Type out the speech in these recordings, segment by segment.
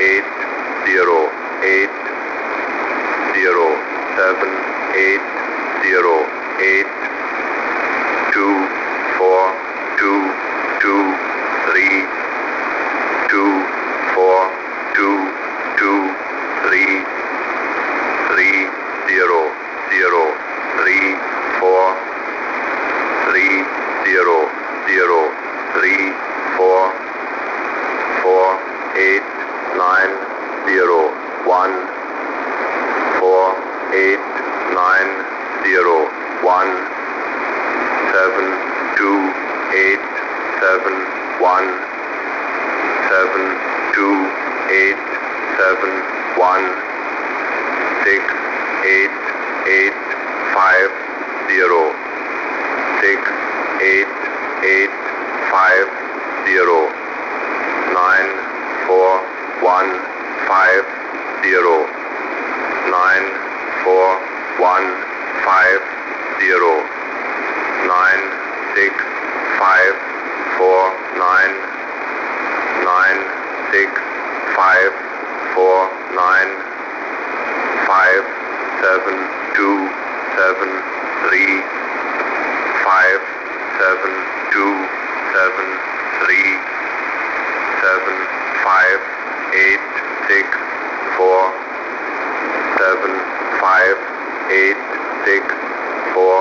8 0 8 0 7 8 0 8 2 4 2 2 3 2 4 2 2 3 3 0 0 3 4 3 0 0 3 4 4 8 9 0 1 4 8 9 0 1 7 2 8 7 1 7 2 8 7 1 6 8 8 5 0 6 8 8 5 0 9 4 1 5 0 9 4 1 5 0 9 6 5 4 9 9 6 5 4 9 5 7 2 7 3 5 7 2 7 3 7 5 8 6 4 7 5 8 6 4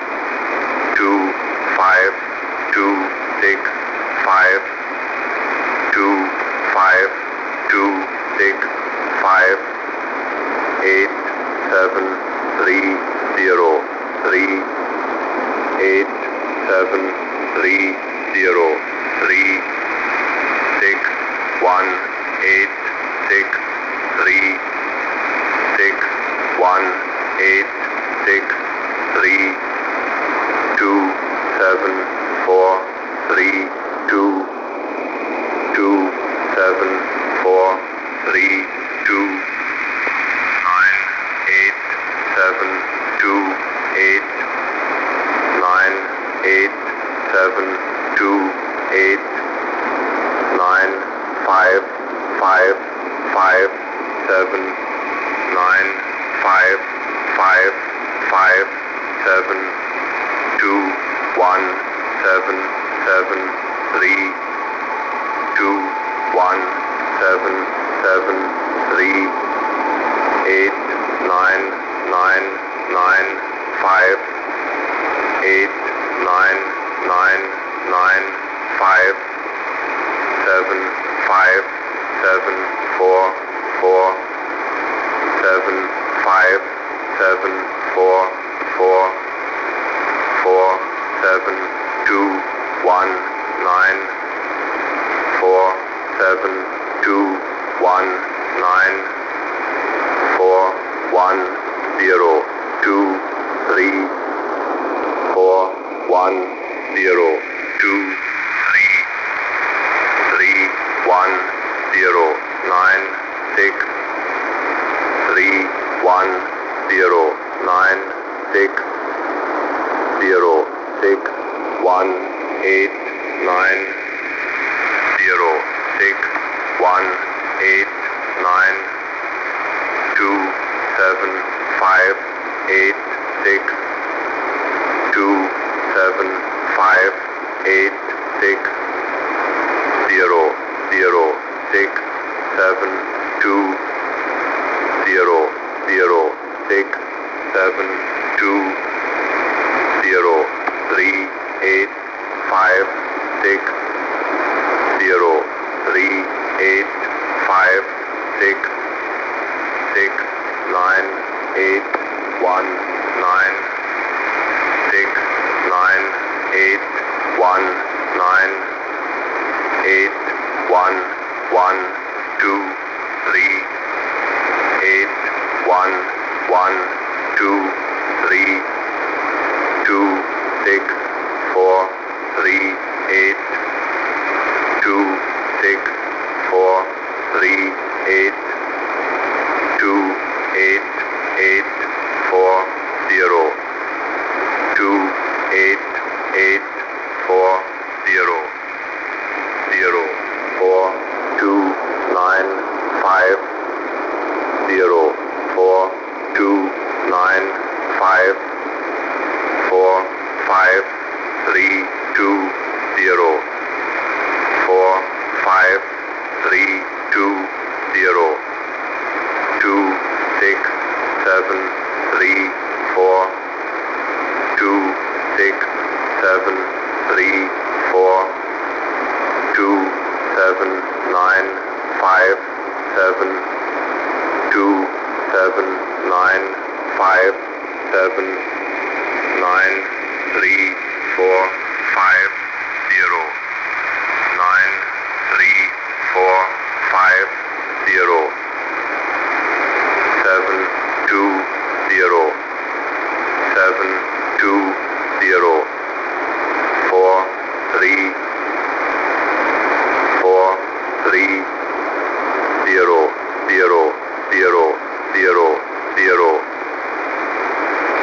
2 5 2 6 5 2 5 2 6 5 8 7 3 0 3 8 7 3 0 3 6 1 8 6 3 6 1 8 6 3 2 7 4 3 2 2 7 4 3 2 9 8 7 2 8 9 8 7 2 8 9 5 5 5 7 9 5 5 5 7 2 1 7 7 3 2 1 7 7 3 8 9 9 9 5 8 9 9 9 5 7 5 7 4 4 7 5 7 4 4 4 7 2 1 9 4 7 2 1 9 4 1 0 2 3 4 1 0 2 3 3 1 0 9 6 3 1 0 9 6 0 6 1 8 9 0 6 1 8 9 2 7 5 8 6 2 7 5 8 6 0 0 6 7 2 0 0 6 7 2 0 3 8 5 6 0 3 8 5 6 6 9 8 1 9 6 9 8 1 9 8 1 1 2 3 8 1 1 2 3 2 6 4 3 8 2 6 4 3 8 2 8 8 4 0 2 8 8 4 0 0 4 2 9 5 3 2 0 4 5 3 2 0 2 6 7 3 4 2 6 7 3 4 2 7 9 5 7 2 7 9 5 7 9 3 4 5 0 9 3 4 5 0